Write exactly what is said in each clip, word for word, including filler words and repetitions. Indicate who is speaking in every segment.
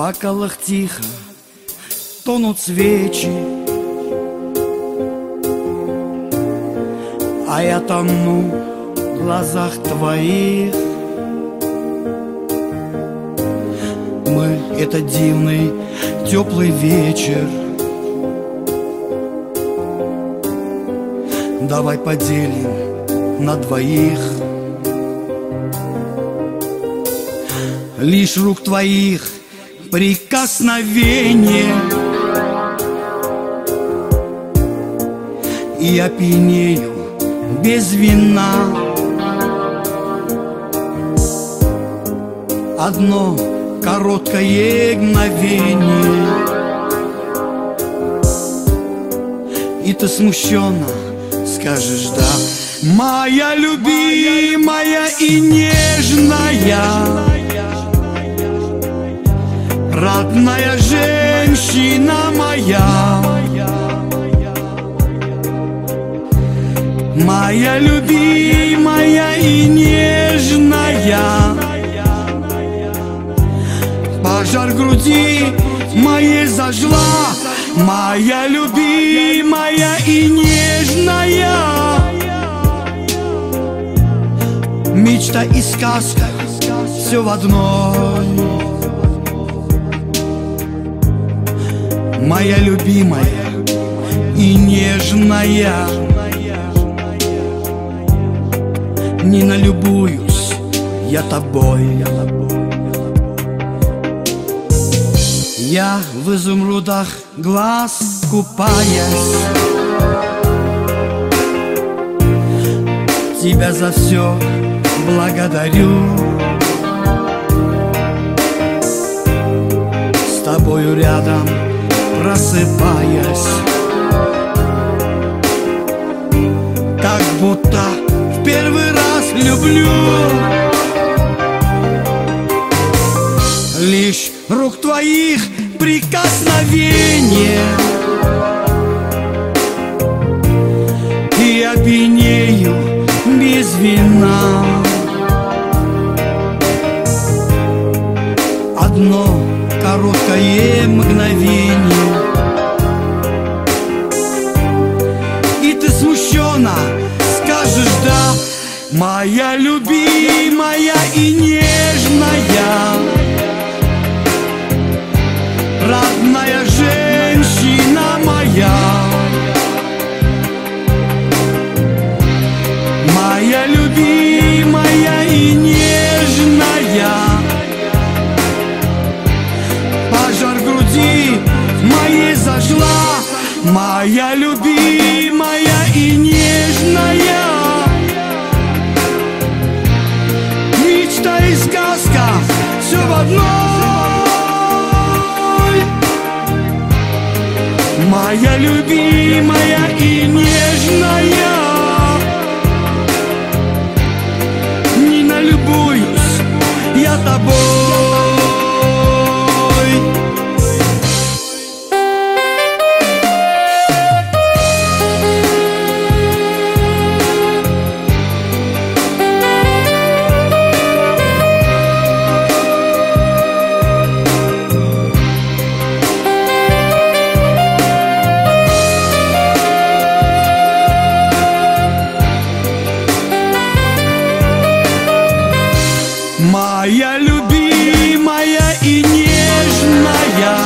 Speaker 1: факелах тихо тонут свечи, а я тону в глазах твоих. Мы — это дивный теплый вечер. Давай поделим на двоих. Лишь рук твоих прикосновение, и я пьянею без вина. Одно короткое мгновение, и ты смущенно скажешь да. Моя любимая и нежная, родная женщина моя, моя любимая и нежная. Пожар в груди моей зажгла, моя любимая и нежная. Мечта и сказка все в одной. Моя любимая и нежная, не налюбуюсь я тобой. Я в изумрудах глаз купаясь, тебя за все благодарю. С тобою рядом просыпаясь, как будто в первый раз люблю. Лишь рук твоих прикосновение, и я пьянею без вина. Одно короткое мгновение, и ты смущенно скажешь да. Моя любимая и нежная, родная женщина моя, моя любимая и нежная. Пожар в груди моей зажгла, моя любимая и нежная. Мечта и сказка все в одной. Моя любимая и нежная, не налюбуюсь я тобой. Моя любимая и нежная,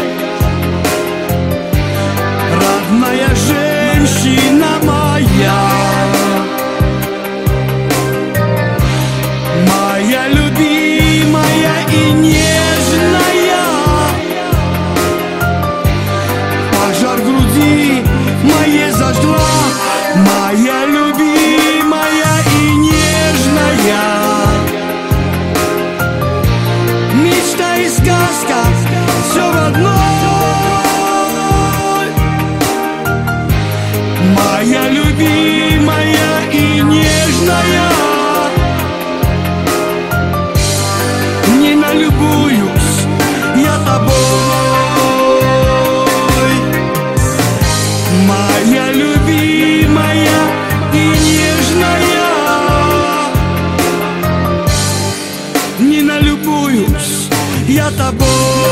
Speaker 1: родная женщина моя, моя любимая и нежная. Пожар в груди моей зажгла, моя любимая и нежная. Мечта и сказка все в одной. Моя любимая и нежная, не налюбуюсь я тобой. Моя любимая и нежная, не налюбуюсь я тобой.